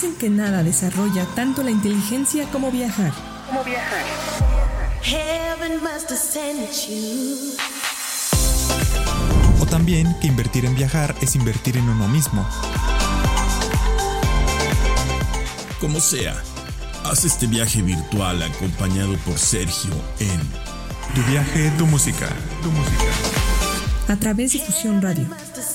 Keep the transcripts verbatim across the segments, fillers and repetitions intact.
Dicen que nada desarrolla tanto la inteligencia como viajar. Como viajar. Heaven must have sent you. O también que invertir en viajar es invertir en uno mismo. Como sea, haz este viaje virtual acompañado por Sergio en Tu viaje, tu música, tu música. A través de Fusión Radio.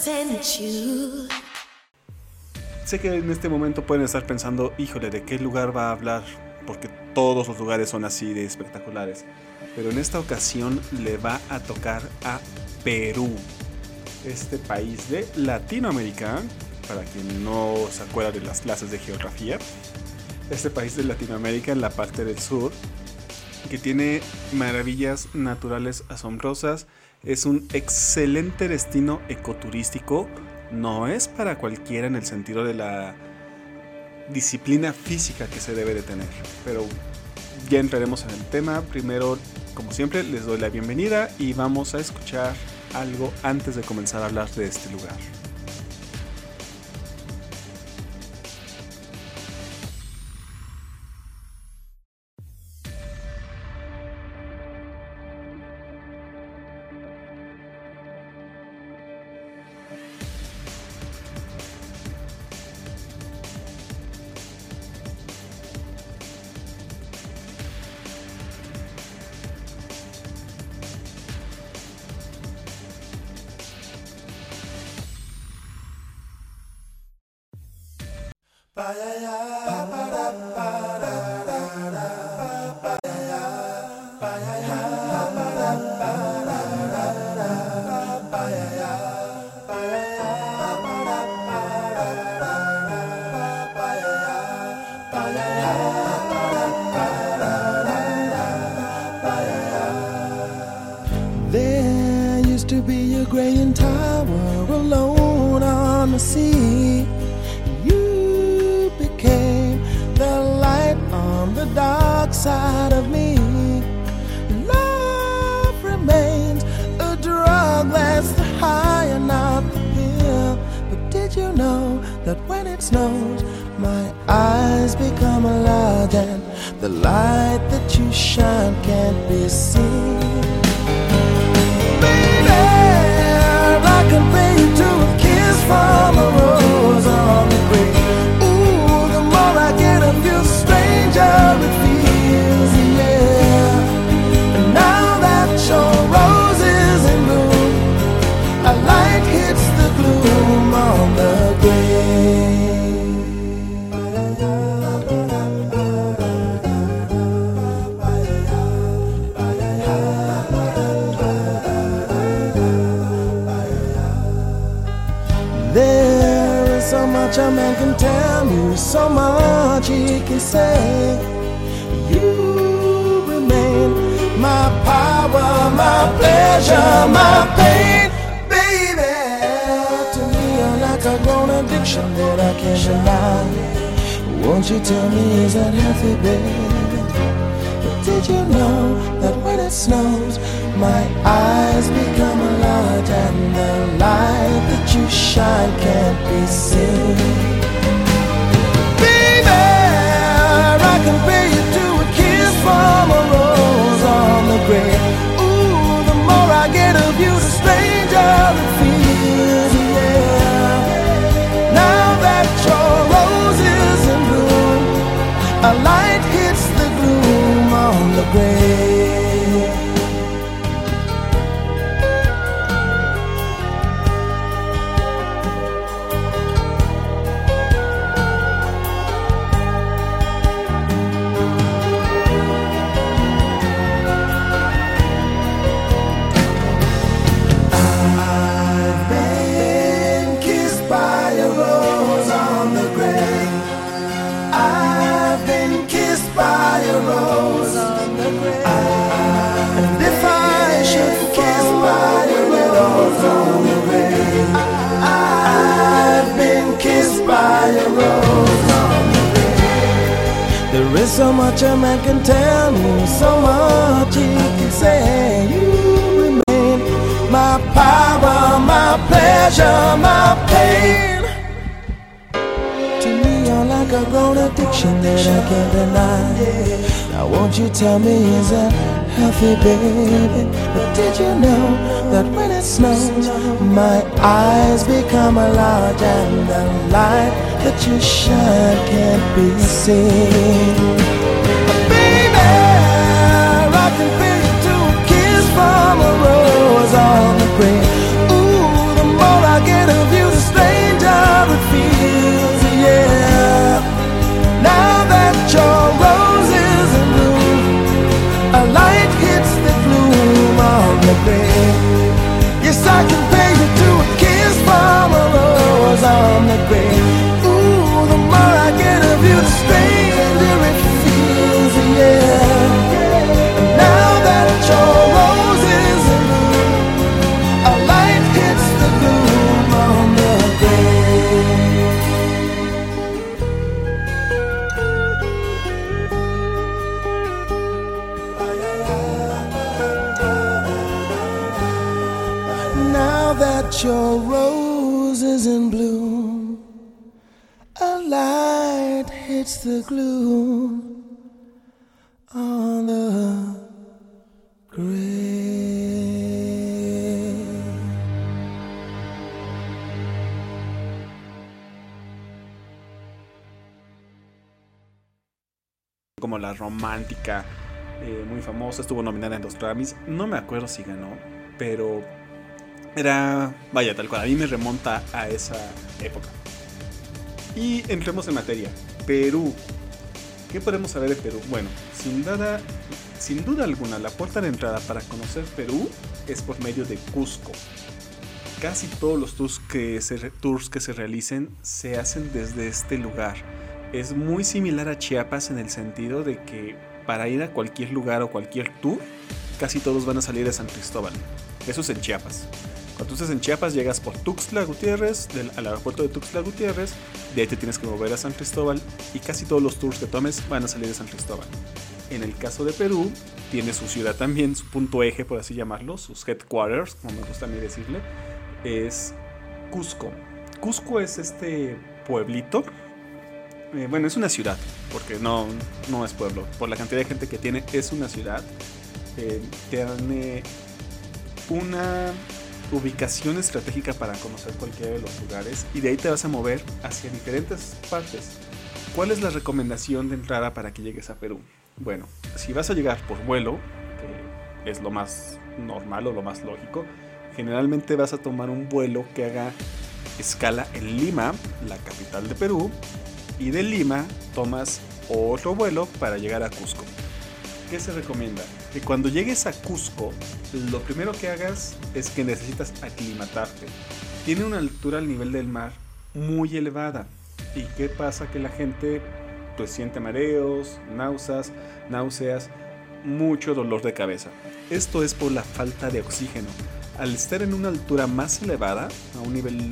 Sé que en este momento pueden estar pensando, híjole, ¿de qué lugar va a hablar? Porque todos los lugares son así de espectaculares. Pero en esta ocasión le va a tocar a Perú. Este país de Latinoamérica, para quien no se acuerda de las clases de geografía. Este país de Latinoamérica en la parte del sur, que tiene maravillas naturales asombrosas. Es un excelente destino ecoturístico. No es para cualquiera en el sentido de la disciplina física que se debe de tener, pero ya entraremos en el tema. Primero, como siempre, les doy la bienvenida y vamos a escuchar algo antes de comenzar a hablar de este lugar. There used to be a graying tower alone on the sea. You became the light on the dark side of me. Love remains a drug that's the high and not the pill. But did you know that when it snows, my eyes become large and the light that you shine can't be seen? I compare you to a kiss from a rose on the grave. Ooh, the more I get of you, stranger it feels, yeah. And now that your rose is in bloom, a light hits the gloom on the grave. There is so much a man can tell you, so much he can say. You remain my power, my pleasure, my pain, baby. To me you're like a grown addiction that I can't deny. Won't you tell me, is that healthy, baby? But did you know that when it snows, my eyes become large and the light that you shine can't be seen? Baby, I compare you to a kiss from a rose on the grave. Ooh, the more I get of you, the stranger it feels, yeah. Now that your rose is in bloom, a light hits the gloom on the grave. There is so much a man can tell me, so much he can say. You remain my power, my pleasure, my pain. To me you're like a grown addiction that I can't deny. Now won't you tell me, is that healthy, baby? But did you know that when it snows, my eyes become large and the light that you shine can't be seen? Baby, I can feel you to a kiss from a rose on the grave. Ooh, the more I get of you, the stranger it feels, yeah. Now that your rose is in bloom, a light hits the gloom on the grave. Yes, I can pay you to a kiss from a rose on the grave. Ooh, the more I get of you, the stranger it feels, yeah. Now that your rose is in bloom, a light hits the gloom on the grave. Now that your rose is in bloom, a light hits the gloom on the grave. Como la romántica, eh, muy famosa, estuvo nominada en los Grammys. No me acuerdo si ganó, pero era, vaya, tal cual, a mí me remonta a esa época. Y entremos en materia. Perú. ¿Qué podemos saber de Perú? Bueno, sin duda, sin duda alguna, la puerta de entrada para conocer Perú es por medio de Cusco. Casi todos los tours que se, tours que se realicen se hacen desde este lugar. Es muy similar a Chiapas en el sentido de que para ir a cualquier lugar o cualquier tour, casi todos van a salir de San Cristóbal. Eso es en Chiapas. Cuando tú estás en Chiapas, llegas por Tuxtla Gutiérrez, del, al aeropuerto de Tuxtla Gutiérrez, de ahí te tienes que mover a San Cristóbal y casi todos los tours que tomes van a salir de San Cristóbal. En el caso de Perú, tiene su ciudad también, su punto eje, por así llamarlo, sus headquarters, como me gusta a mí decirle, es Cusco. Cusco es este pueblito, eh, bueno, es una ciudad, porque no, no es pueblo, por la cantidad de gente que tiene, es una ciudad. Eh, tiene una ubicación estratégica para conocer cualquiera de los lugares y de ahí te vas a mover hacia diferentes partes. ¿Cuál es la recomendación de entrada para que llegues a Perú? Bueno, si vas a llegar por vuelo, que es lo más normal o lo más lógico, generalmente vas a tomar un vuelo que haga escala en Lima, la capital de Perú, y de Lima tomas otro vuelo para llegar a Cusco. ¿Qué se recomienda? Que cuando llegues a Cusco, lo primero que hagas es que necesitas aclimatarte. Tiene una altura al nivel del mar muy elevada. ¿Y qué pasa? Que la gente pues siente mareos, náuseas, náuseas, mucho dolor de cabeza. Esto es por la falta de oxígeno. Al estar en una altura más elevada, a un nivel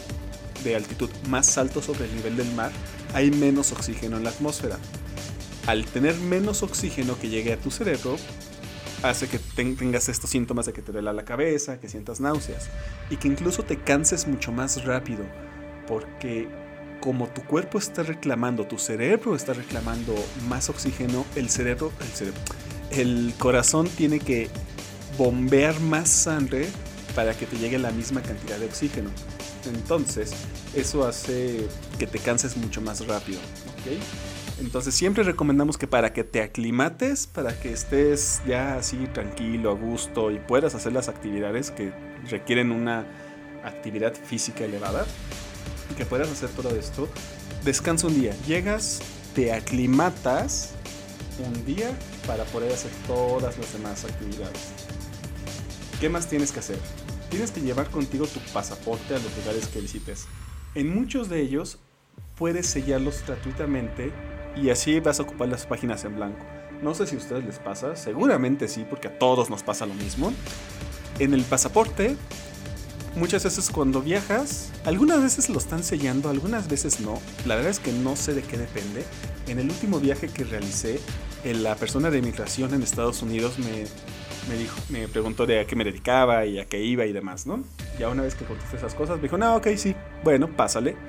de altitud más alto sobre el nivel del mar, hay menos oxígeno en la atmósfera. Al tener menos oxígeno que llegue a tu cerebro, hace que tengas estos síntomas de que te duela la cabeza, que sientas náuseas y que incluso te canses mucho más rápido, porque como tu cuerpo está reclamando, tu cerebro está reclamando más oxígeno, el cerebro, el cerebro, el corazón tiene que bombear más sangre para que te llegue la misma cantidad de oxígeno. Entonces, eso hace que te canses mucho más rápido, ¿ok? Entonces siempre recomendamos que para que te aclimates, para que estés ya así tranquilo, a gusto y puedas hacer las actividades que requieren una actividad física elevada, y que puedas hacer todo esto, descansa un día. Llegas, te aclimatas un día para poder hacer todas las demás actividades. ¿Qué más tienes que hacer? Tienes que llevar contigo tu pasaporte a los lugares que visites. En muchos de ellos puedes sellarlos gratuitamente y así vas a ocupar las páginas en blanco. No sé si a ustedes les pasa, seguramente sí, porque a todos nos pasa lo mismo. En el pasaporte, muchas veces cuando viajas, algunas veces lo están sellando, algunas veces no. La verdad es que no sé de qué depende. En el último viaje que realicé, la persona de inmigración en Estados Unidos me, me, dijo, me preguntó de a qué me dedicaba y a qué iba y demás, ¿no? Ya una vez que contesté esas cosas, me dijo, no, ok, sí, bueno, pásale.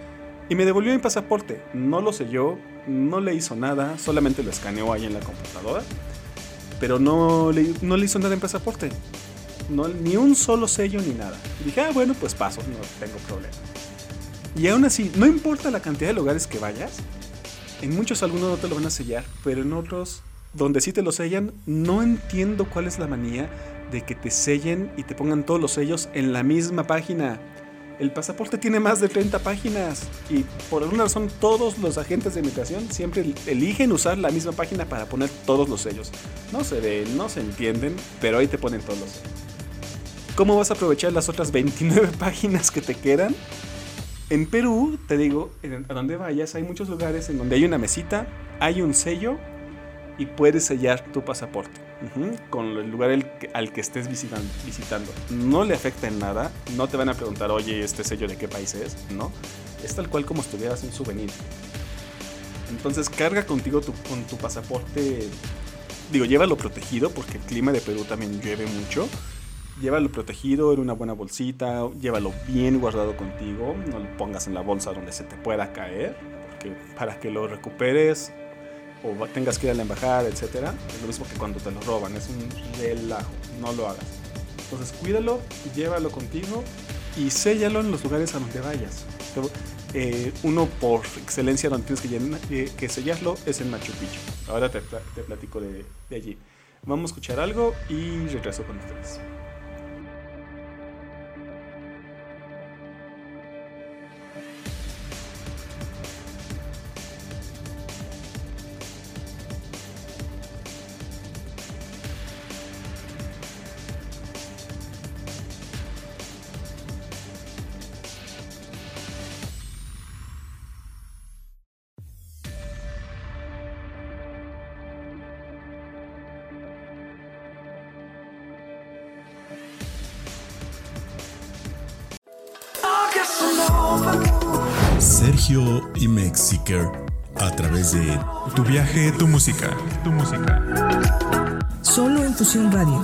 Y me devolvió mi pasaporte. No lo selló, no le hizo nada, solamente lo escaneó ahí en la computadora. Pero no le, no le hizo nada en pasaporte. No, ni un solo sello ni nada. Y dije, ah, bueno, pues paso, no tengo problema. Y aún así, no importa la cantidad de lugares que vayas, en muchos algunos no te lo van a sellar, pero en otros, donde sí te lo sellan, no entiendo cuál es la manía de que te sellen y te pongan todos los sellos en la misma página. El pasaporte tiene más de treinta páginas y por alguna razón todos los agentes de migración siempre eligen usar la misma página para poner todos los sellos. No se ven, no se entienden, pero ahí te ponen todos los sellos. ¿Cómo vas a aprovechar las otras veintinueve páginas que te quedan? En Perú, te digo, a donde vayas hay muchos lugares en donde hay una mesita, hay un sello y puedes sellar tu pasaporte. Uh-huh, con el lugar el que, al que estés visitando, visitando. No le afecta en nada. No te van a preguntar, oye, ¿este sello de qué país es? No. Es tal cual como si tuvieras un souvenir. Entonces carga contigo tu, con tu pasaporte. Digo, llévalo protegido porque el clima de Perú también llueve mucho. Llévalo protegido en una buena bolsita. Llévalo bien guardado contigo. No lo pongas en la bolsa donde se te pueda caer, porque para que lo recuperes o tengas que ir a la embajada, etcétera, es lo mismo que cuando te lo roban, es un relajo, no lo hagas. Entonces cuídalo, llévalo contigo y séllalo en los lugares a donde vayas. Eh, uno por excelencia donde tienes que, llenar, eh, que sellarlo es en Machu Picchu. Ahora te, te platico de, de allí. Vamos a escuchar algo y regreso con ustedes. Sergio y Mexiker a través de Tu viaje, tu música, tu música. Solo en Fusión Radio.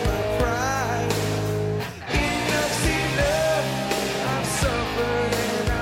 Enough's enough. I've suffered and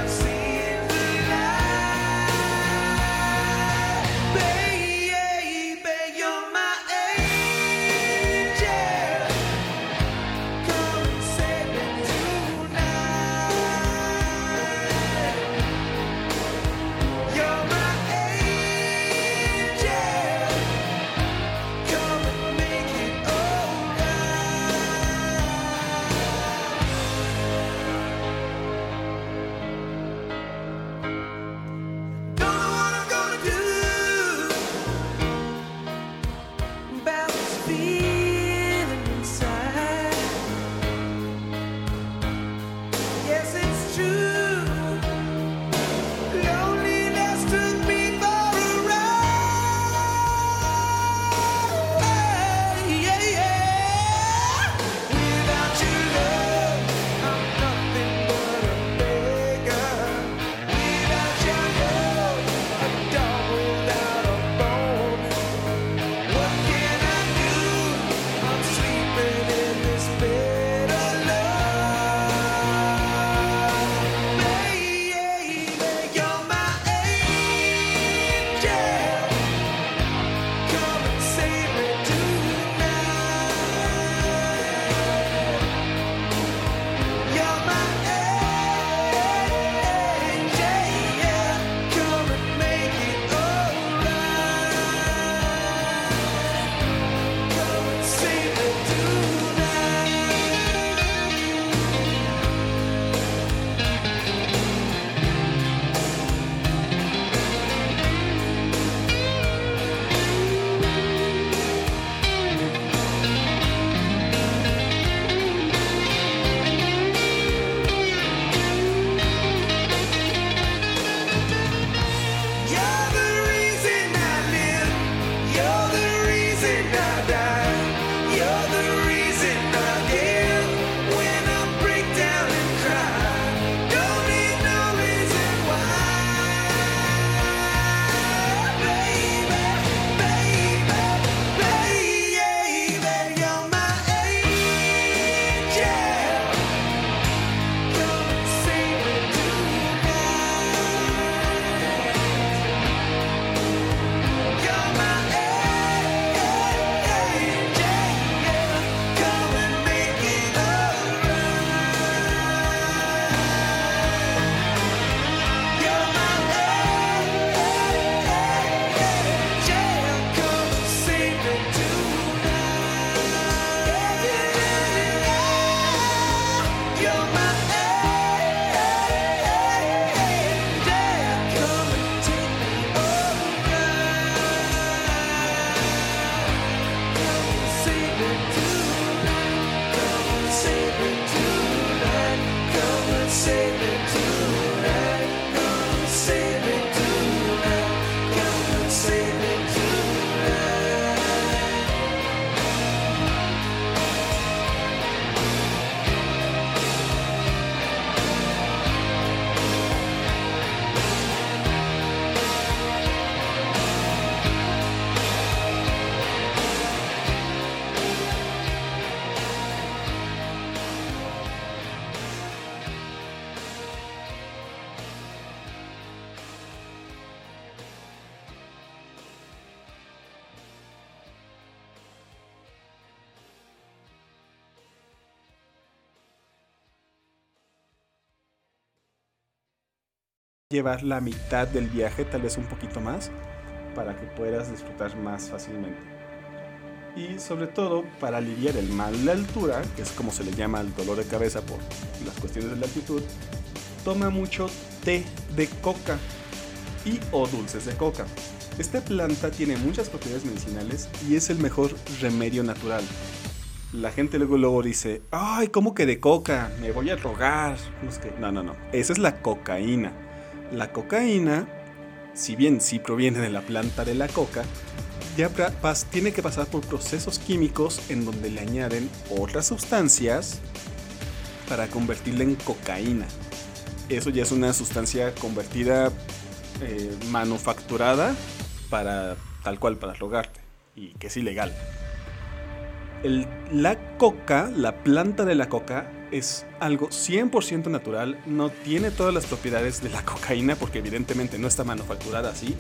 llevar la mitad del viaje, tal vez un poquito más, para que puedas disfrutar más fácilmente. Y sobre todo para aliviar el mal de altura, que es como se le llama el dolor de cabeza por las cuestiones de la altitud, toma mucho té de coca y o dulces de coca. Esta planta tiene muchas propiedades medicinales y es el mejor remedio natural. La gente luego, luego dice, ay, ¿cómo que de coca? Me voy a drogar. No, no, no. Esa es la cocaína. La cocaína, si bien sí proviene de la planta de la coca, ya pas- tiene que pasar por procesos químicos en donde le añaden otras sustancias para convertirla en cocaína. Eso ya es una sustancia convertida, eh, manufacturada para tal cual, para drogarte, y que es ilegal. El, la coca, la planta de la coca, es algo cien por ciento natural, no tiene todas las propiedades de la cocaína porque evidentemente no está manufacturada así.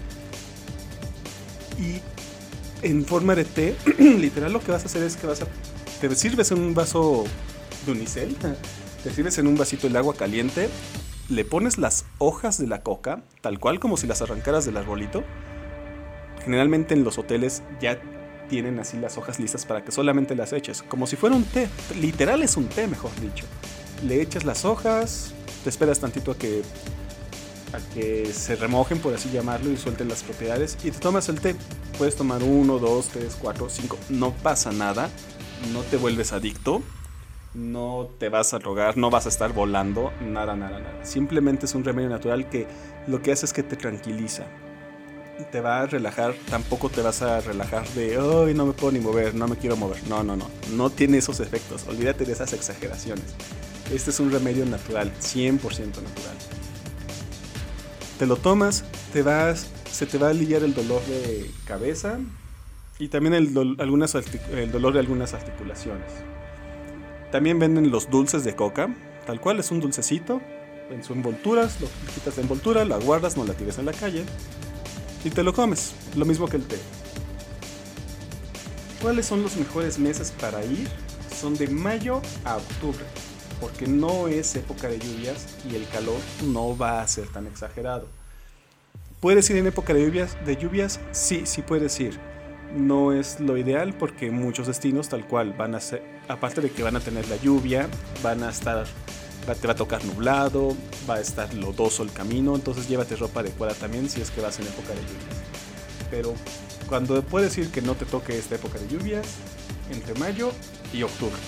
Y en forma de té, literal lo que vas a hacer es que vas a... Te sirves en un vaso de unicel, te sirves en un vasito el agua caliente, le pones las hojas de la coca, tal cual como si las arrancaras del arbolito. Generalmente en los hoteles ya tienen así las hojas listas para que solamente las eches, como si fuera un té, literal es un té, mejor dicho. Le echas las hojas, te esperas tantito a que, a que se remojen, por así llamarlo, y suelten las propiedades, y te tomas el té. Puedes tomar uno, dos, tres, cuatro, cinco, no pasa nada, no te vuelves adicto, no te vas a drogar, no vas a estar volando, nada, nada, nada. Simplemente es un remedio natural que lo que hace es que te tranquiliza. Te va a relajar, tampoco te vas a relajar de, ay, no me puedo ni mover, no me quiero mover. No, no, no, no tiene esos efectos, olvídate de esas exageraciones. Este es un remedio natural, cien por ciento natural. Te lo tomas, te vas, se te va a aliviar el dolor de cabeza y también el, do, algunas artic- el dolor de algunas articulaciones. También venden los dulces de coca, tal cual es un dulcecito, en su envoltura, lo quitas la envoltura, la guardas, no la tires en la calle y te lo comes, lo mismo que el té. ¿Cuáles son los mejores meses para ir? Son de mayo a octubre, porque no es época de lluvias y el calor no va a ser tan exagerado. ¿Puedes ir en época de lluvias? ¿De lluvias? Sí, sí puedes ir. No es lo ideal porque muchos destinos tal cual van a ser, aparte de que van a tener la lluvia, van a estar, te va a tocar nublado, va a estar lodoso el camino, entonces llévate ropa adecuada también si es que vas en época de lluvias. Pero cuando puedes ir que no te toque esta época de lluvias, entre mayo y octubre.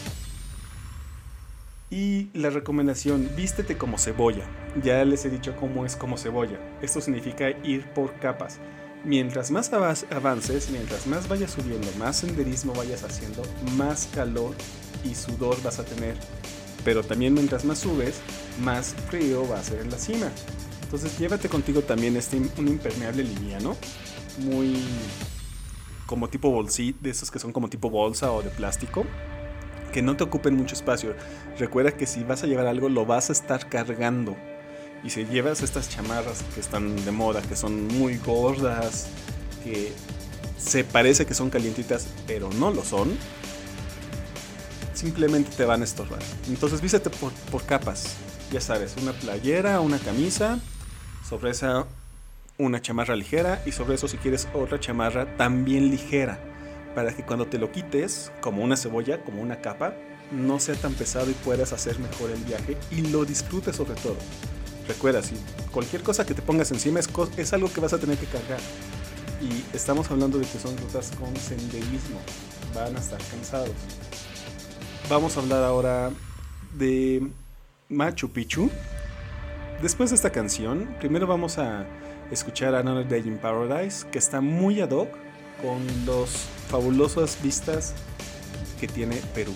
Y la recomendación, vístete como cebolla. Ya les he dicho cómo es como cebolla. Esto significa ir por capas. Mientras más avances, mientras más vayas subiendo, más senderismo vayas haciendo, más calor y sudor vas a tener. Pero también mientras más subes, más frío va a ser en la cima. Entonces llévate contigo también este, un impermeable liviano, muy como tipo bolsita, de esos que son como tipo bolsa o de plástico, que no te ocupen mucho espacio. Recuerda que si vas a llevar algo, lo vas a estar cargando. Y si llevas estas chamarras que están de moda, que son muy gordas, que se parece que son calientitas, pero no lo son, simplemente te van a estorbar. Entonces vístete por, por capas. Ya sabes, una playera, una camisa, sobre esa una chamarra ligera, y sobre eso si quieres otra chamarra también ligera, para que cuando te lo quites, como una cebolla, como una capa, no sea tan pesado y puedas hacer mejor el viaje y lo disfrutes sobre todo. Recuerda, si cualquier cosa que te pongas encima es, co- es algo que vas a tener que cargar. Y estamos hablando de que son rutas con senderismo. Van a estar cansados. Vamos a hablar ahora de Machu Picchu. Después de esta canción, primero vamos a escuchar Another Day in Paradise, que está muy ad hoc con las fabulosas vistas que tiene Perú.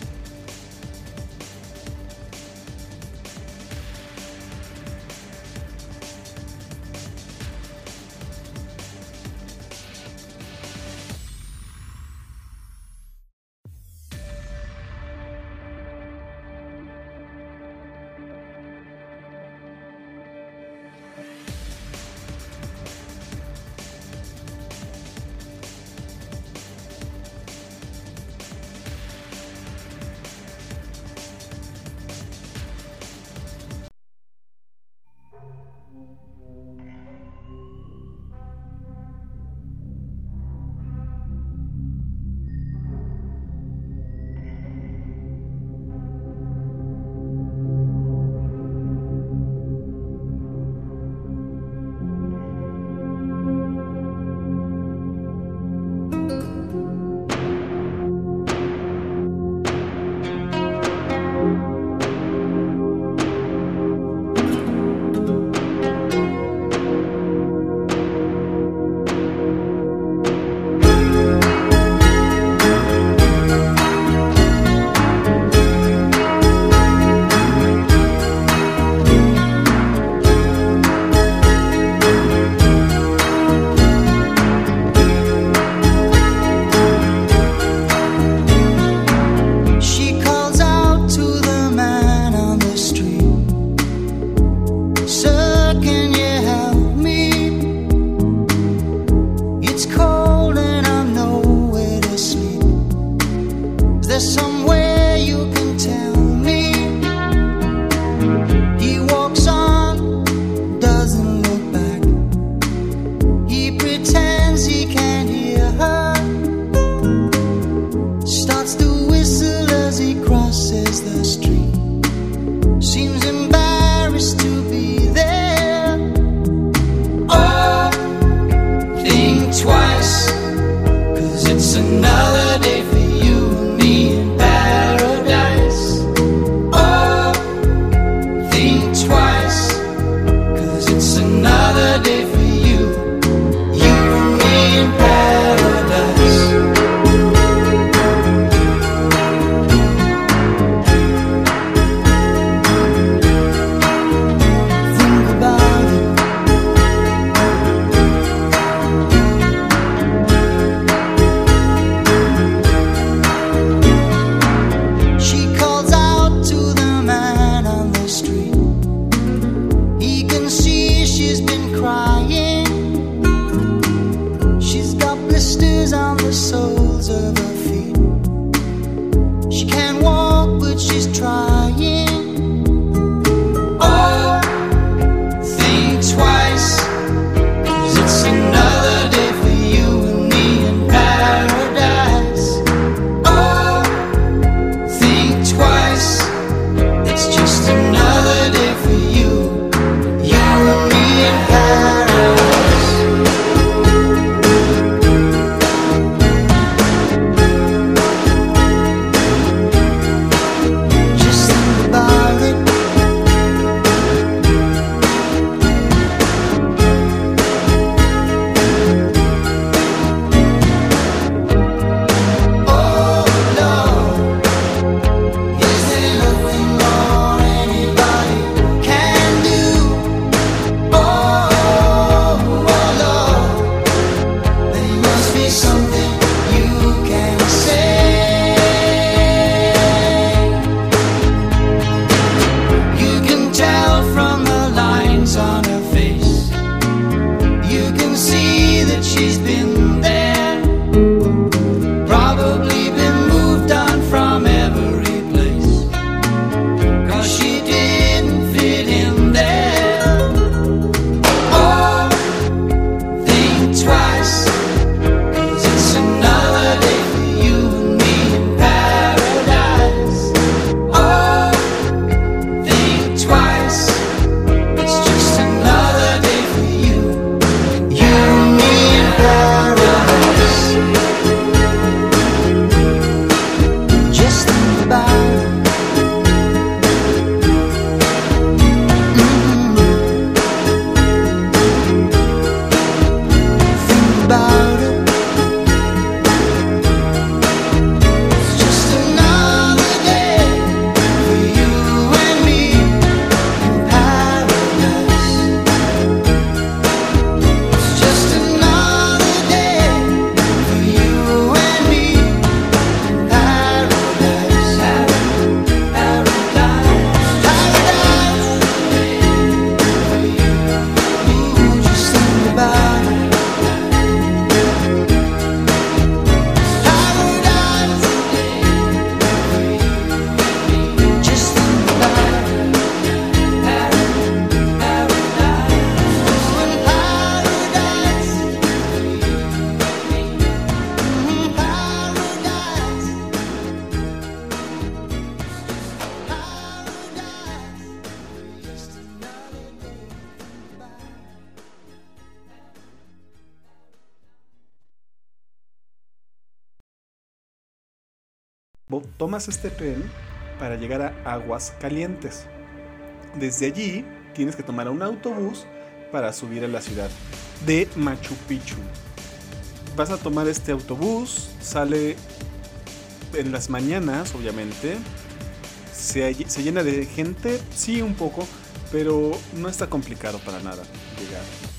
tomas este tren para llegar a Aguascalientes. Desde allí tienes que tomar un autobús para subir a la ciudad de Machu Picchu. Vas a tomar este autobús, sale en las mañanas, obviamente. Se, se llena de gente, sí, un poco, pero no está complicado para nada llegar.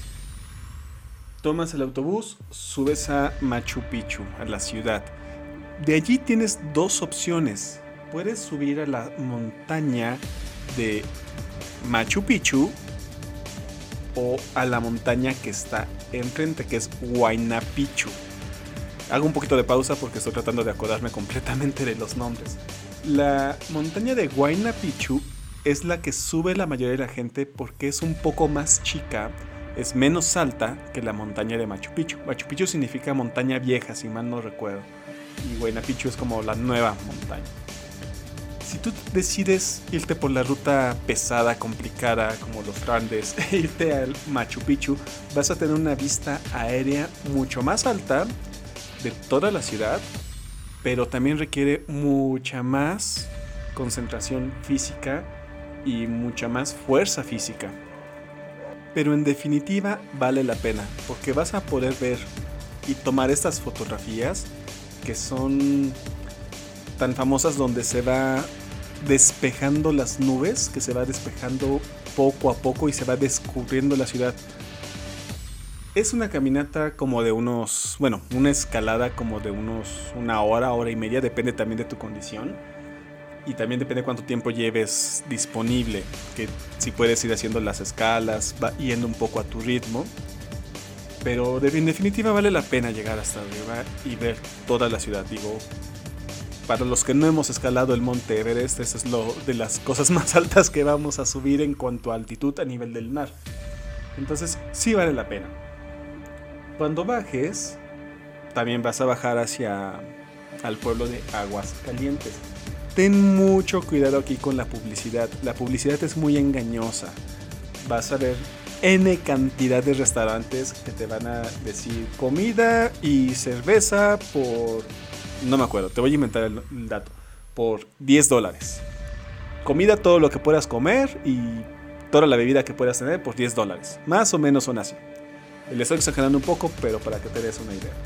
Tomas el autobús, subes a Machu Picchu, a la ciudad. De allí tienes dos opciones. Puedes subir a la montaña de Machu Picchu o a la montaña que está enfrente, que es Huayna Picchu. Hago un poquito de pausa porque estoy tratando de acordarme completamente de los nombres. La montaña de Huayna Picchu es la que sube la mayoría de la gente porque es un poco más chica, es menos alta que la montaña de Machu Picchu. Machu Picchu significa montaña vieja, si mal no recuerdo, y Huayna Picchu es como la nueva montaña. Si tú decides irte por la ruta pesada, complicada, como los grandes, e irte al Machu Picchu, vas a tener una vista aérea mucho más alta de toda la ciudad, pero también requiere mucha más concentración física y mucha más fuerza física. Pero en definitiva vale la pena, porque vas a poder ver y tomar estas fotografías que son tan famosas, donde se va despejando las nubes, que se va despejando poco a poco y se va descubriendo la ciudad. Es una caminata como de unos, bueno, una escalada como de unos una hora, hora y media, depende también de tu condición y también depende de cuánto tiempo lleves disponible, que si puedes ir haciendo las escalas, va yendo un poco a tu ritmo. Pero de, en definitiva vale la pena llegar hasta arriba y ver toda la ciudad. Digo, para los que no hemos escalado el Monte Everest, eso es lo de las cosas más altas que vamos a subir en cuanto a altitud a nivel del mar. Entonces sí vale la pena. Cuando bajes, también vas a bajar hacia al pueblo de Aguascalientes. Ten mucho cuidado aquí con la publicidad. La publicidad es muy engañosa. Vas a ver N cantidad de restaurantes que te van a decir comida y cerveza por... No me acuerdo, te voy a inventar el, el dato. Por diez dólares. Comida, todo lo que puedas comer y toda la bebida que puedas tener por diez dólares. Más o menos son así. Le estoy exagerando un poco, pero para que te des una idea.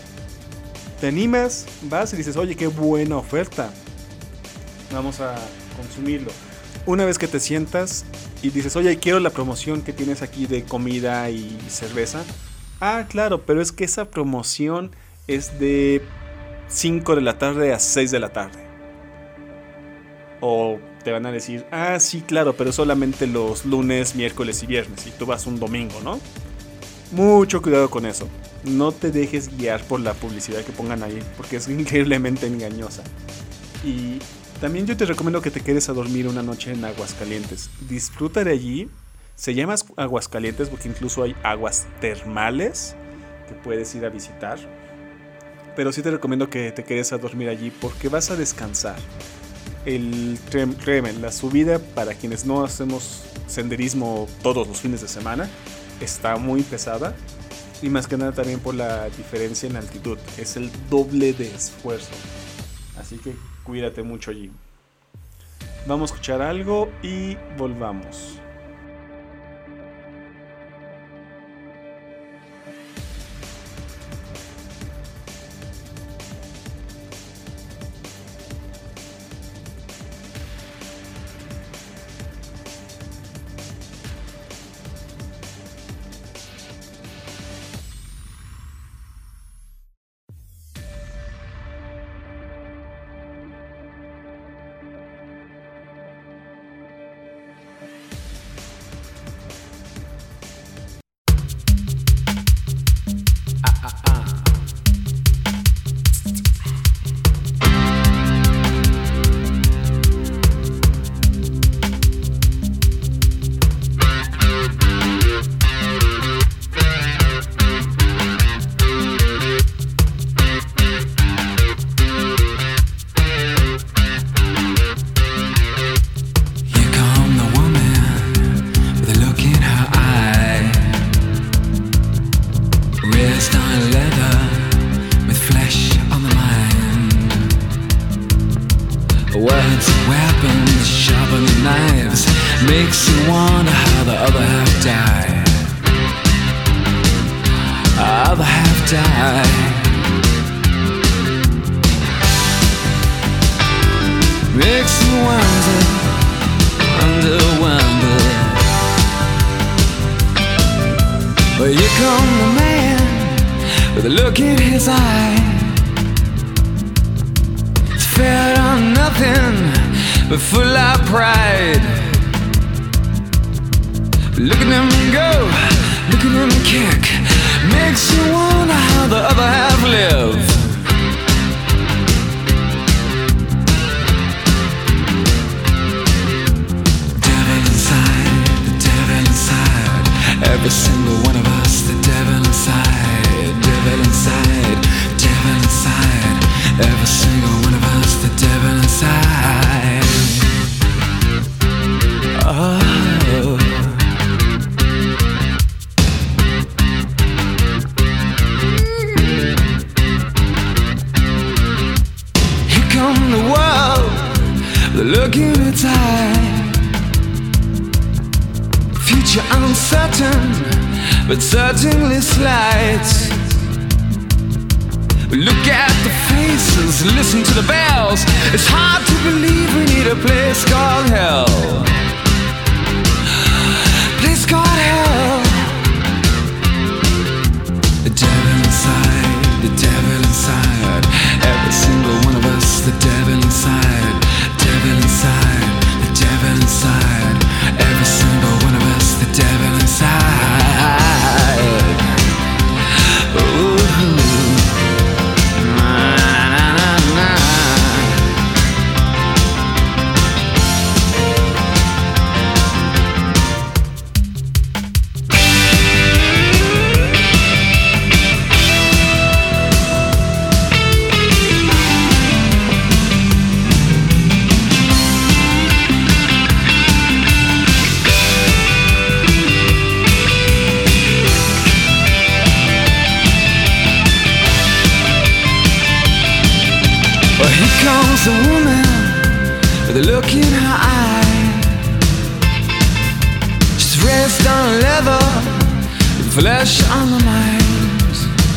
Te animas, vas y dices, oye, qué buena oferta. Vamos a consumirlo. Una vez que te sientas y dices, oye, quiero la promoción que tienes aquí de comida y cerveza. Ah, claro, pero es que esa promoción es de cinco de la tarde a seis de la tarde. O te van a decir, ah, sí, claro, pero solamente los lunes, miércoles y viernes. Y tú vas un domingo, ¿no? Mucho cuidado con eso. No te dejes guiar por la publicidad que pongan ahí, porque es increíblemente engañosa. Y también yo te recomiendo que te quedes a dormir una noche en Aguascalientes. Disfruta de allí. Se llama Aguascalientes porque incluso hay aguas termales que puedes ir a visitar. Pero sí te recomiendo que te quedes a dormir allí porque vas a descansar. El créeme, la subida, para quienes no hacemos senderismo todos los fines de semana, está muy pesada. Y más que nada también por la diferencia en altitud. Es el doble de esfuerzo. Así que cuídate mucho allí. Vamos a escuchar algo y volvamos. eyes makes you wonder how the other half died. Other half died. Makes you wonder, wonder, wonder. Well, here come the man with a look in his eye. It's fed on nothing but full of pride. Look at him go, look at him kick. Makes you wonder how the other half live. Devil inside, the devil inside. Every single one of us, the devil inside. Devil inside, devil inside. Every single one of us, the devil inside. Oh. The world, the look in its eye. Future uncertain, but certainly slight. Look at the faces, listen to the bells. It's hard to believe we need a place called hell. Place called hell. The devil inside, the devil inside. Every single one of us, the devil inside. Devil inside, the devil inside. Every single one of us, the devil inside. Ooh. Na, na, na, na. Well, here comes a woman with a look in her eye. She's raised on leather, with flesh on the mind.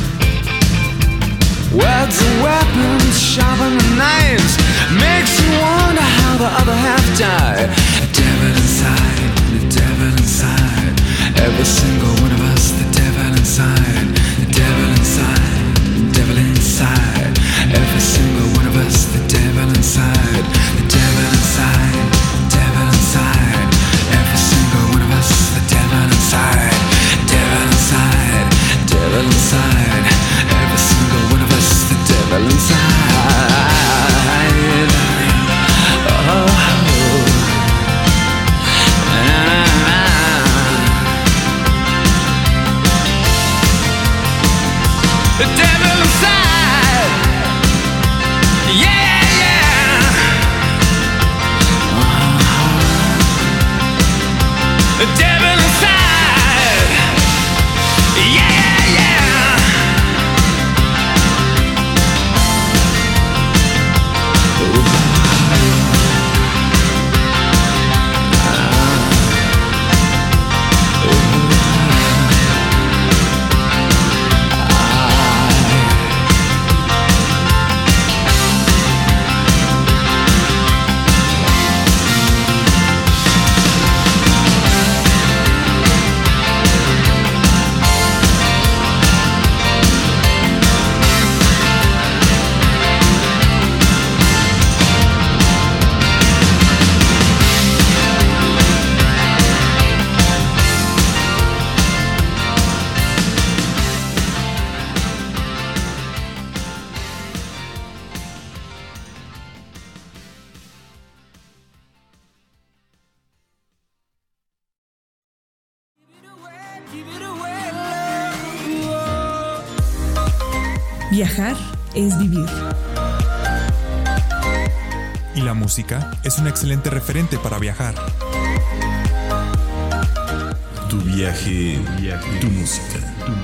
Words are weapons, sharper than knives. Makes you wonder how the other half died. The devil inside, the devil inside. Every single one of us, the devil inside. The devil inside, the devil inside. Every single one of us, the devil inside. The devil inside, the devil inside. Every single one of us, the devil inside. Devil inside, devil inside. Every single one of us, the devil inside. Oh. The devil inside. Yeah, yeah. Uh-huh. The devil inside. Yeah, yeah. Ooh. Viajar es vivir. Y la música es un excelente referente para viajar. Tu viaje, tu música.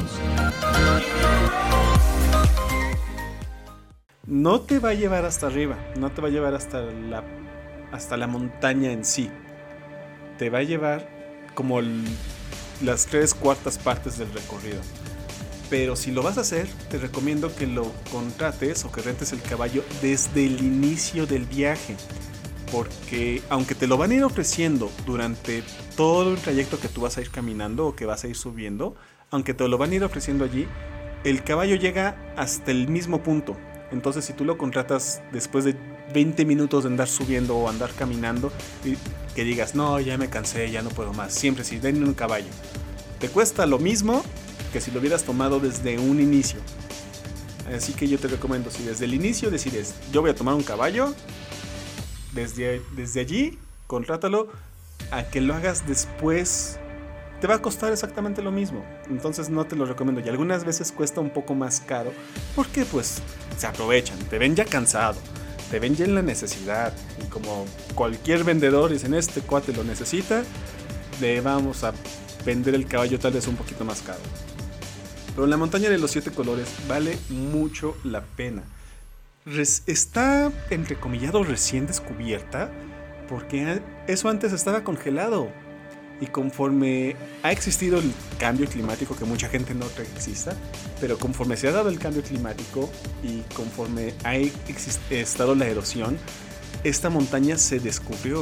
No te va a llevar hasta arriba, no te va a llevar hasta la, hasta la montaña en sí. te va a llevar como el, las tres cuartas partes del recorrido. Pero si lo vas a hacer, te recomiendo que lo contrates o que rentes el caballo desde el inicio del viaje. Porque aunque te lo van a ir ofreciendo durante todo el trayecto que tú vas a ir caminando o que vas a ir subiendo, aunque te lo van a ir ofreciendo allí, el caballo llega hasta el mismo punto. Entonces si tú lo contratas después de veinte minutos de andar subiendo o andar caminando, y que digas, no, ya me cansé, ya no puedo más, siempre si den un caballo, te cuesta lo mismo que si lo hubieras tomado desde un inicio. Así que yo te recomiendo, si desde el inicio decides, yo voy a tomar un caballo, desde, desde allí, contrátalo, a que lo hagas después, te va a costar exactamente lo mismo. Entonces no te lo recomiendo. Y algunas veces cuesta un poco más caro, porque pues se aprovechan, te ven ya cansado, te ven ya en la necesidad. Y como cualquier vendedor dicen, este cuate lo necesita, le vamos a vender el caballo tal vez un poquito más caro. Pero la montaña de los siete colores vale mucho la pena. Res- está entrecomillado recién descubierta, porque eso antes estaba congelado. Y conforme ha existido el cambio climático, que mucha gente no cree que exista, pero conforme se ha dado el cambio climático y conforme ha exist- estado la erosión, esta montaña se descubrió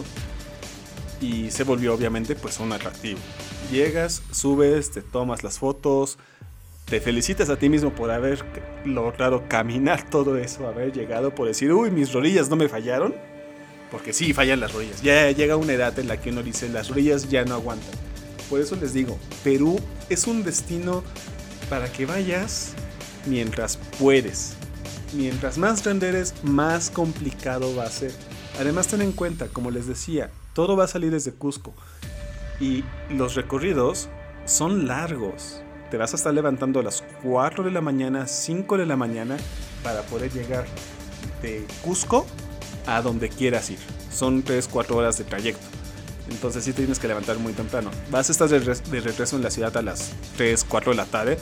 y se volvió obviamente pues un atractivo. Llegas, subes, te tomas las fotos, te felicitas a ti mismo por haber logrado caminar todo eso, haber llegado, por decir, uy, mis rodillas no me fallaron. Porque sí, fallan las rodillas. Ya llega una edad en la que uno dice, las rodillas ya no aguantan. Por eso les digo, Perú es un destino para que vayas mientras puedes. Mientras más grande eres, más complicado va a ser. Además, ten en cuenta, como les decía, todo va a salir desde Cusco. Y los recorridos son largos. Te vas a estar levantando a las cuatro de la mañana, cinco de la mañana, para poder llegar de Cusco a donde quieras ir. Son tres cuatro horas de trayecto. Entonces sí te tienes que levantar muy temprano. Vas a estar de, re- de regreso en la ciudad a las tres cuatro de la tarde.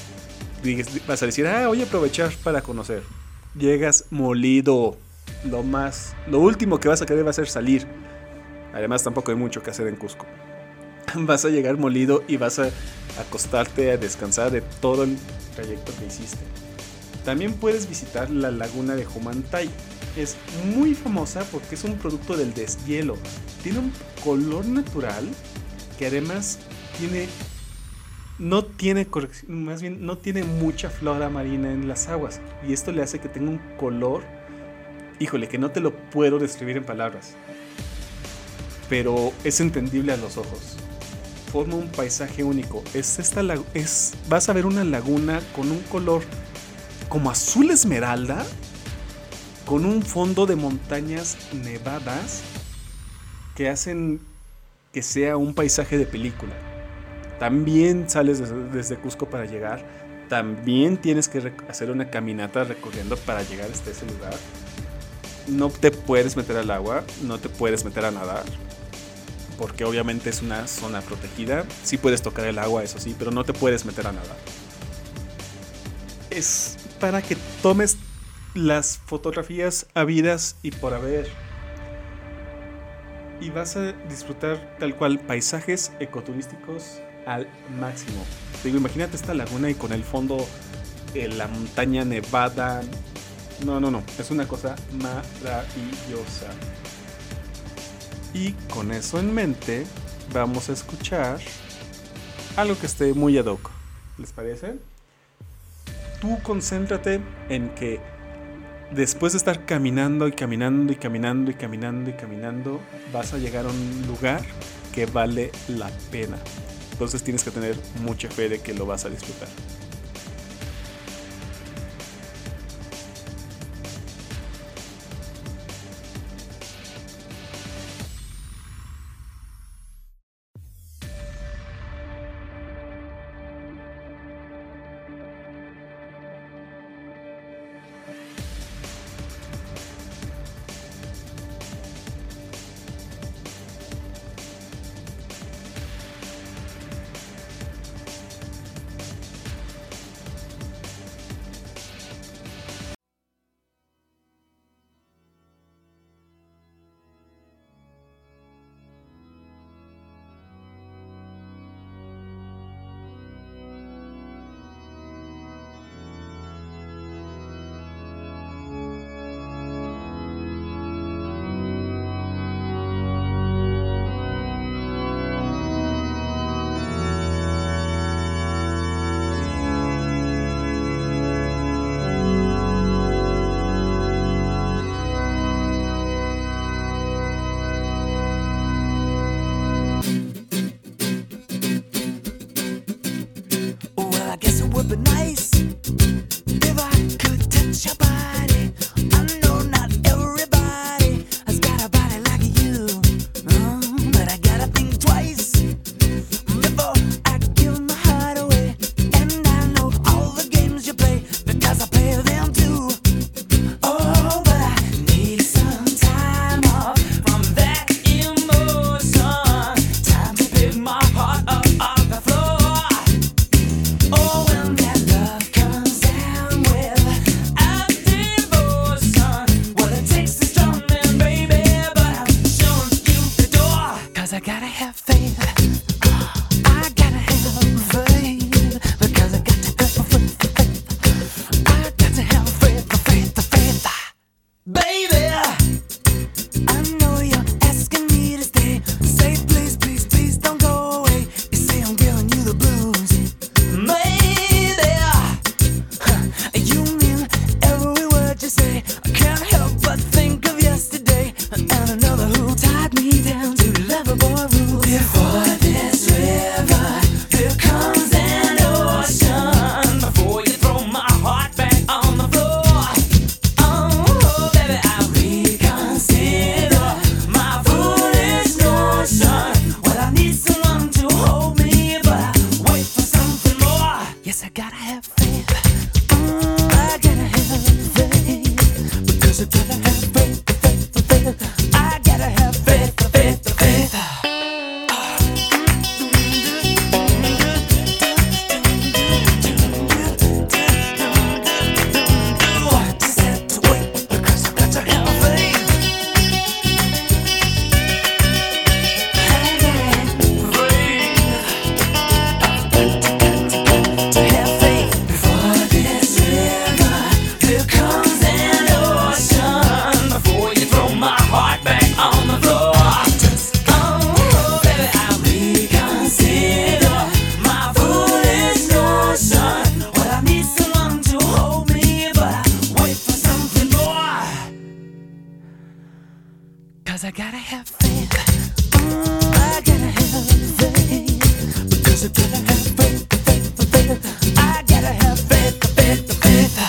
Vas a decir, ah, voy a aprovechar para conocer. Llegas molido. Lo más, lo último que vas a querer va a ser salir. Además tampoco hay mucho que hacer en Cusco. Vas a llegar molido y vas a acostarte a descansar de todo el trayecto que hiciste. También puedes visitar la laguna de Humantay. Es muy famosa porque es un producto del deshielo. Tiene un color natural que además tiene, no tiene corrección, más bien no tiene mucha flora marina en las aguas. Y esto le hace que tenga un color, híjole, que no te lo puedo describir en palabras. Pero es entendible a los ojos. Forma un paisaje único. Es esta, es, vas a ver una laguna con un color como azul esmeralda, con un fondo de montañas nevadas que hacen que sea un paisaje de película. También sales desde, desde Cusco para llegar. También tienes que rec- hacer una caminata recorriendo para llegar hasta ese lugar. No te puedes meter al agua, no te puedes meter a nadar, porque obviamente es una zona protegida. Sí puedes tocar el agua, eso sí, pero no te puedes meter a nadar. Es para que tomes las fotografías habidas y por haber. Y vas a disfrutar tal cual paisajes ecoturísticos al máximo. Te digo, imagínate esta laguna y con el fondo eh, la montaña nevada. No, no, no. Es una cosa maravillosa. Y con eso en mente, vamos a escuchar algo que esté muy ad hoc. ¿Les parece? Tú concéntrate en que después de estar caminando y caminando y caminando y caminando y caminando, vas a llegar a un lugar que vale la pena. Entonces tienes que tener mucha fe de que lo vas a disfrutar. would be nice if I could touch your body. I know not everybody has got a body like you, uh, but I gotta think twice before I give my heart away. And I know all the games you play because I play them too. Oh, but I need some time off from that emotion. Time to pick my heart up off the floor. Oh, when that love comes down without devotion, well, it takes a strong man, baby, but I'm showing you the door. Cause I gotta have faith. I gotta have faith. Because I got to have faith. I got to have faith, the faith, the faith. Baby, I know you're asking me to stay. Say please, please, please don't go away. You say I'm giving you the blues. Maybe you mean every word you say. I can't help but think of yesterday and another who tied me down to lovable rules. Before this river, there comes an ocean. Before you throw my heart back on the floor. Oh, baby, I reconsider my foolish notion. Well, I need someone to hold me, but I wait for something more. Yes, I gotta have faith. Mm, I gotta have faith. Because I gotta have faith, the faith, the faith. I gotta have faith, the faith, the faith. Just have to wait because I got to have faith. To have faith. Before this river, there comes an ocean. Before you throw my heart back on the floor. Just oh, baby, I reconsider my foolish notion. Well, I need someone to hold me, but I wait for something more. Cause I gotta have faith. Mm, I gotta have faith. Because I gotta have faith, the faith, the faith. I gotta have faith, the faith, the faith.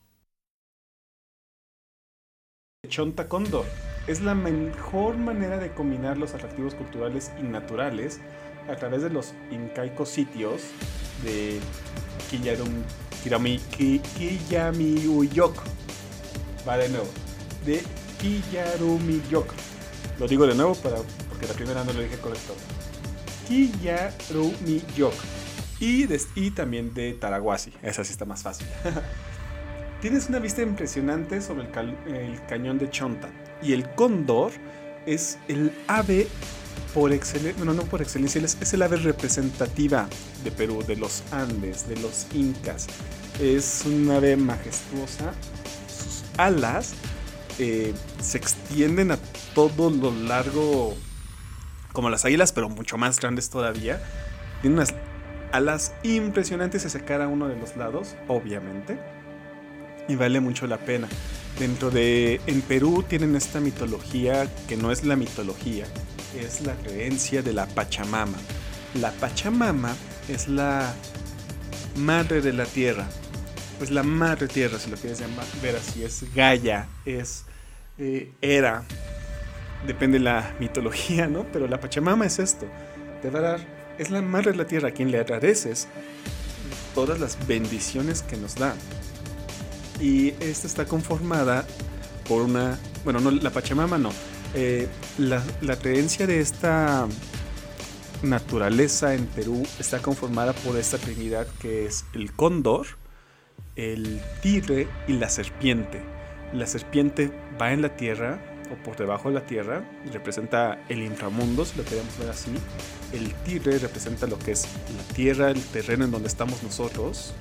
Chonta Cóndor es la mejor manera de combinar los atractivos culturales y naturales a través de los incaicos sitios de Killarum, Kirami, Ki- Quillamiyuyok. Va de nuevo. De Quillarumiyok. Lo digo de nuevo para, porque la primera no lo dije correcto. Quillarumiyok. Y, de- y también de Tarahuasi. Esa sí está más fácil. Tienes una vista impresionante sobre el, cal- el cañón de Chonta. Y el cóndor es el ave por excelencia, bueno, no por excelencia, es, es el ave representativa de Perú, de los Andes, de los incas. Es un ave majestuosa. Sus alas eh, se extienden a todo lo largo, como las águilas, pero mucho más grandes todavía. Tiene unas alas impresionantes hacia cada uno de los lados, obviamente. Y vale mucho la pena. Dentro de... En Perú tienen esta mitología que no es la mitología, es la creencia de la Pachamama. La Pachamama es la madre de la tierra. Es la madre tierra, si lo quieres llamar, ver así. Es Gaia, es eh, Hera. Depende de la mitología, ¿no? Pero la Pachamama es esto. Te va a dar... Es la madre de la tierra a quien le agradeces todas las bendiciones que nos da. Y esta está conformada por una... Bueno, no, la Pachamama no. Eh, la, la creencia de esta naturaleza en Perú está conformada por esta trinidad que es el cóndor, el tigre y la serpiente. La serpiente va en la tierra o por debajo de la tierra y representa el inframundo, si lo queremos ver así. El tigre representa lo que es la tierra, el terreno en donde estamos nosotros.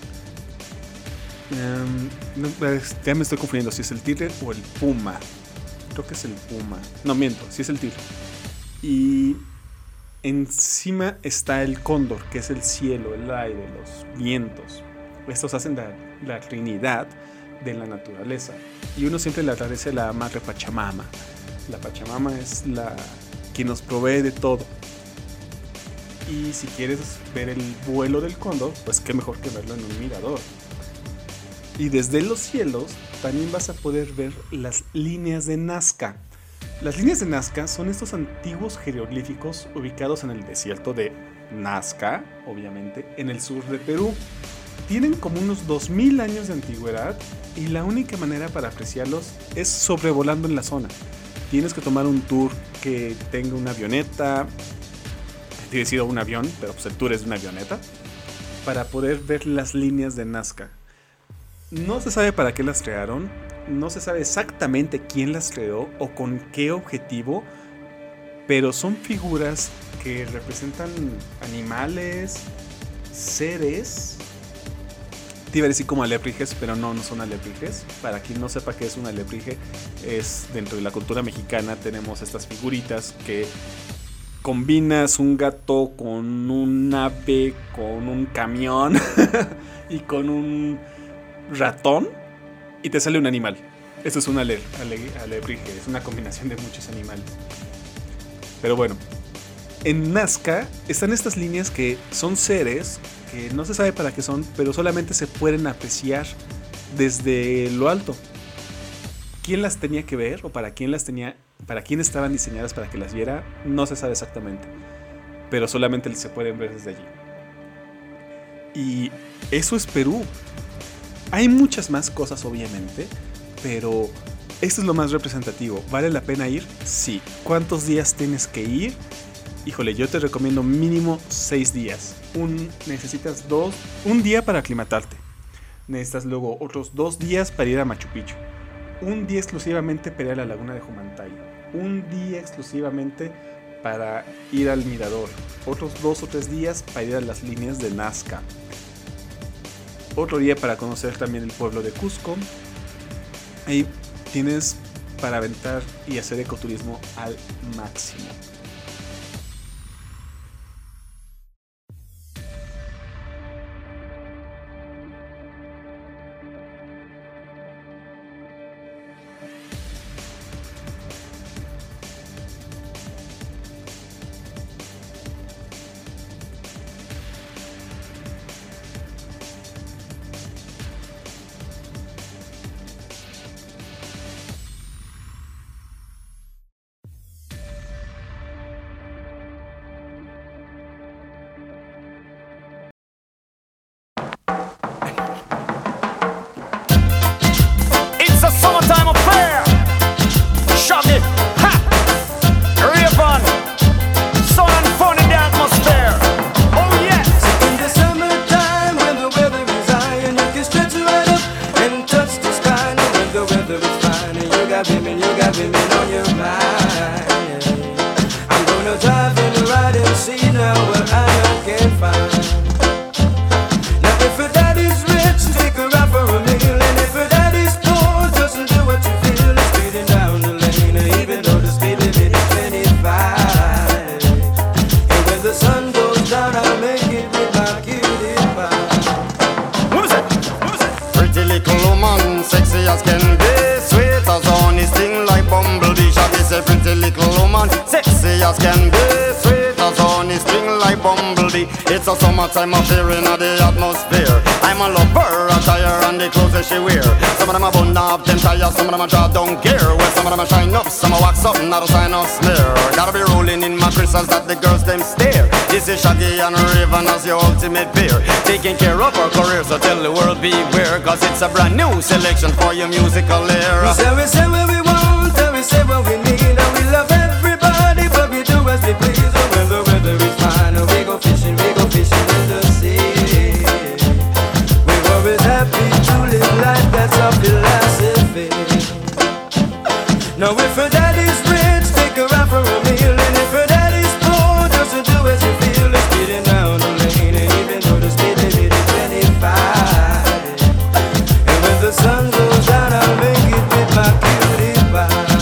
Um, no, ya me estoy confundiendo si es el tigre o el puma. Creo que es el puma. No, miento, si es el tigre. Y encima está el cóndor, que es el cielo, el aire, los vientos. Estos hacen la, la trinidad de la naturaleza. Y uno siempre le agradece a la madre Pachamama. La Pachamama es la quien nos provee de todo. Y si quieres ver el vuelo del cóndor, pues qué mejor que verlo en un mirador. Y desde los cielos también vas a poder ver las líneas de Nazca. Las líneas de Nazca son estos antiguos jeroglíficos ubicados en el desierto de Nazca, obviamente, en el sur de Perú. Tienen como unos dos mil años de antigüedad y la única manera para apreciarlos es sobrevolando en la zona. Tienes que tomar un tour que tenga una avioneta, te he decidido un avión, pero pues el tour es una avioneta, para poder ver las líneas de Nazca. No se sabe para qué las crearon, no se sabe exactamente quién las creó o con qué objetivo, pero son figuras que representan animales, seres. Te iba a decir como alebrijes, pero no, no son alebrijes. Para quien no sepa qué es un alebrije, es dentro de la cultura mexicana tenemos estas figuritas que combinas un gato con un ave, con un camión y con un ratón y te sale un animal. Eso es un ale, ale, alebrije, es una combinación de muchos animales. Pero bueno, en Nazca están estas líneas que son seres que no se sabe para qué son, pero solamente se pueden apreciar desde lo alto. ¿Quién las tenía que ver o para quién las tenía, para quién estaban diseñadas para que las viera? No se sabe exactamente, pero solamente se pueden ver desde allí. Y eso es Perú. Hay muchas más cosas, obviamente, pero esto es lo más representativo. ¿Vale la pena ir? Sí. ¿Cuántos días tienes que ir? Híjole, yo te recomiendo mínimo seis días. Un, necesitas dos, un día para aclimatarte. Necesitas luego otros dos días para ir a Machu Picchu. Un día exclusivamente para ir a la laguna de Humantay. Un día exclusivamente para ir al mirador. Otros dos o tres días para ir a las líneas de Nazca. Otro día para conocer también el pueblo de Cusco. Ahí tienes para aventar y hacer ecoturismo al máximo. It's a summertime affair in the atmosphere. I'm a lover, attire and the clothes that she wear. Some of them are bun up, them tires, some of them are draw down gear. Well, some of them are shine up, some are wax up, not a sign of smear. Gotta be rolling in my crystals that the girls them stare. This is Shaggy and Raven as your ultimate peer. Taking care of our career, so tell the world beware. Cause it's a brand new selection for your musical era. We say, we say what we want, and we say what we need. And we love everybody, but we do as we please. And when the weather is fine, we go fishing, we go fishing in the sea. We're always happy to live life, that's our philosophy. Now if her daddy's rich, take her out for a meal. And if her daddy's poor, just to do as you feel. It's speeding down the lane, and even though the speed limit is twenty-five. And when the sun goes down, I'll make it with my cutie pie.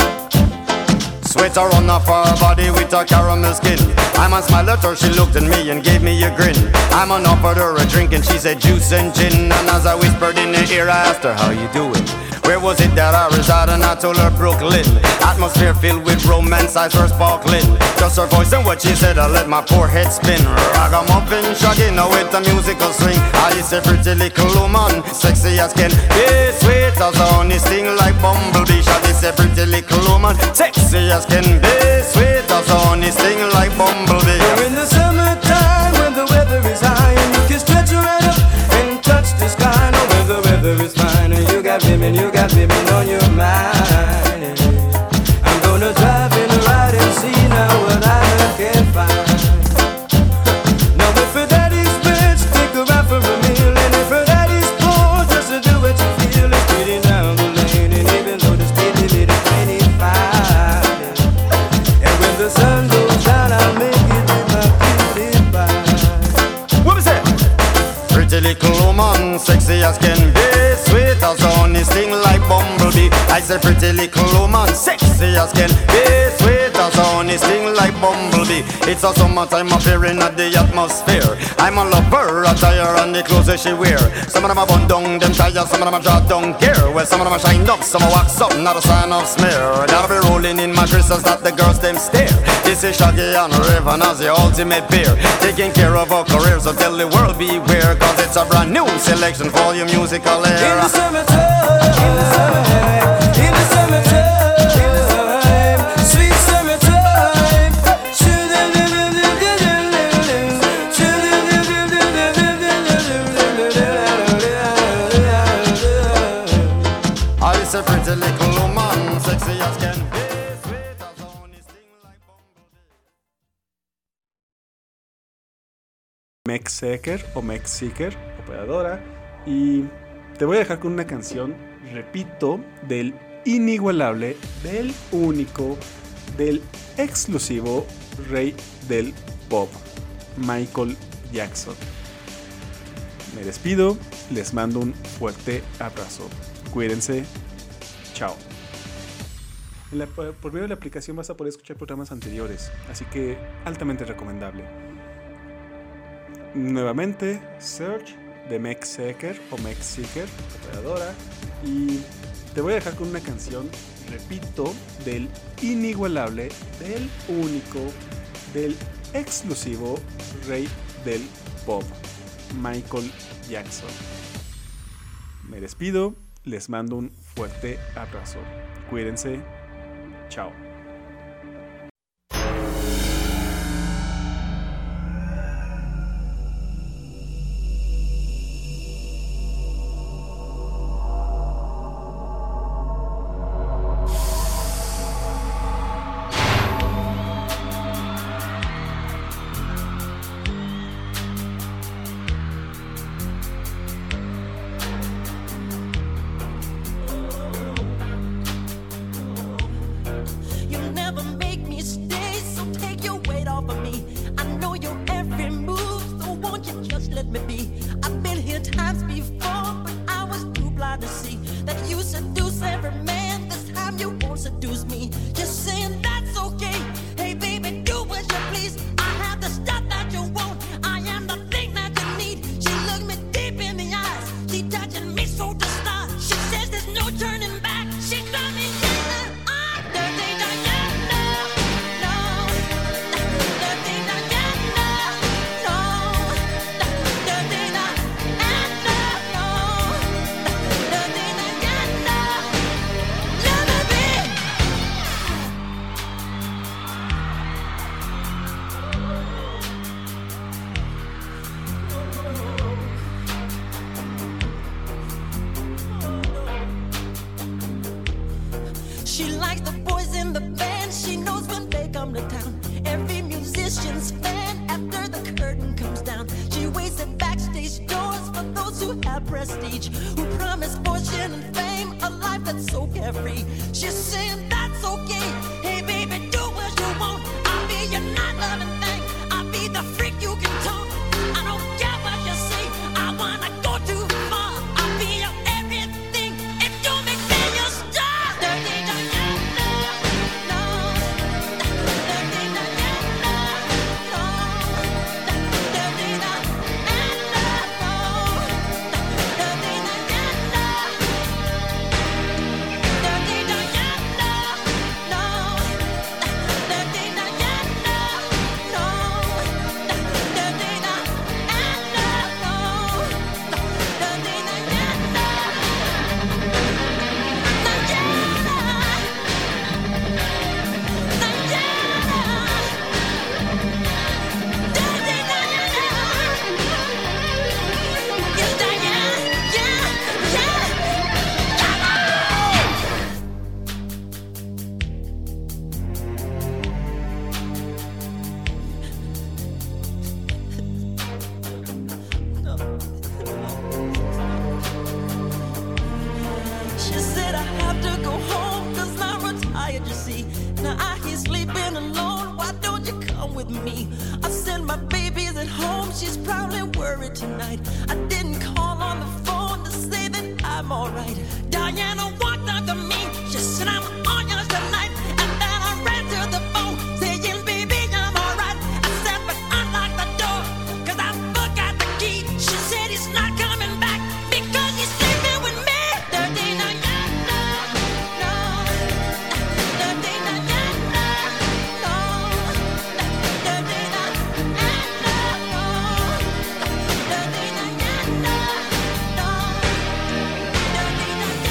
Sweater on off her body with a caramel skin. I'm a smile at her, she looked at me and gave me a grin. I'm on offered her a drink and she said juice and gin. And as I whispered in her ear, I asked her, how you doing? Where was it that I resided? I told her Brooklyn. Atmosphere filled with romance, eyes were sparkling. Just her voice and what she said, I let my poor head spin. Ragamuffin, shaggy, now with a musical swing. I is a pretty little woman, sexy as can be, sweet as honey, sting like bumblebee. Shaggy is a pretty little woman, sexy as can be, sweet as honey, sting like bumblebee. We're in the summertime when the weather is high and you can stretch right up and touch the sky. No, when the weather is fine and you got women, you got women on your mind. I'm gonna drive in the ride and see now what I can find. Now if her daddy's rich, take her out for a meal, and if her daddy's poor, just to do what you feel. It's speeding down the lane, and even though the speed limit is twenty-five, and when the sun goes down, I'll make it with my cutie pie. What was it? Pretty little woman, sexy as can be, sweet as honey, sting like bumblebee. I said pretty little woman, sexy as can be, sweet as honey, sting like bumblebee. It's a summertime appearing at the atmosphere. I'm a lover, attire and the clothes that she wear. Some of them are bun down, them tires, some of them are draw down gear. Well, some of them are shined up, some are wax up, not a sign of smear. That'll be rolling in mattresses that the girls them stare. This is Shaggy and Raven as the ultimate pair, taking care of our careers, so tell the world beware, cause it's a brand new selection for your musical era. In the summertime, in the summertime, in the summertime, sweet summertime. I is a pretty little woman, sexy as can be, sweet as honey, sting like bumblebee. Meg Seeker o Meg Seeker, operadora, y te voy a dejar con una canción, repito, del inigualable, del único, del exclusivo rey del pop, Michael Jackson. Me despido, les mando un fuerte abrazo. Cuídense, chao. En la, por medio de la aplicación vas a poder escuchar programas anteriores, así que altamente recomendable. Nuevamente, Search de Meg Seeker o Meg Seeker, operadora, y te voy a dejar con una canción, repito, del inigualable, del único, del exclusivo rey del pop, Michael Jackson. Me despido, les mando un fuerte abrazo. Cuídense, chao. She likes the boys in the band. She knows when they come to town. Every musician's fan after the curtain comes down. She waits at backstage doors for those who have prestige, who promise fortune and fame, a life that's so carefree. She's saying that's okay. Hey baby, do what you want. I'll be your night-loving thing. I'll be the freak you can talk. I don't care what you say. I wanna go too far. I'll be your everything. If you make me your star. Dirty, dirty, no, no. Dirty, dirty, no, no. Dirty, dirty, no, no. Dirty, dirty, no. I he's sleeping alone. Why don't you come with me? I said my baby's at home. She's probably worried tonight. I didn't call on the phone to say that I'm alright. Diana walked up to me. She said I'm on yours tonight. And then I ran to the phone saying, baby, I'm alright. I said, but unlock the door, cause I forgot the key. She said he's not coming back because he's sleeping with me. Dirty, no, no, no, no. Dirty, no, no, no, no. Dirty, no, no, no. Dirty, no, no, no, no. Dirty, no, no,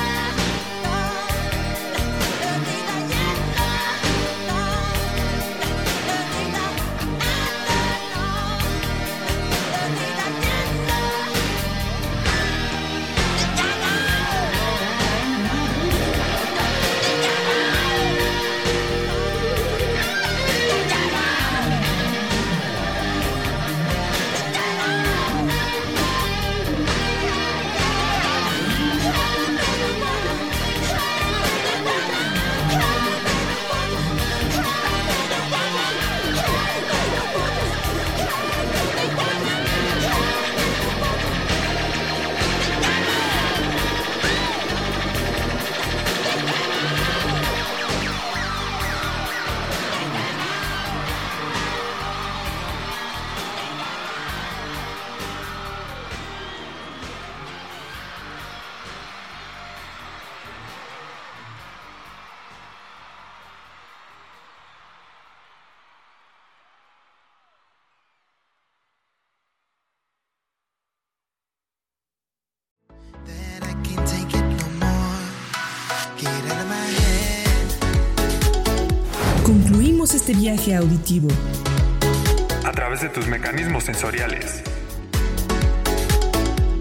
That I can't take it no more. Get out of my head. Concluimos este viaje auditivo A través de tus mecanismos sensoriales.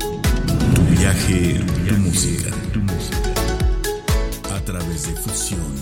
Tu viaje, tu música, tu música. A través de fusión.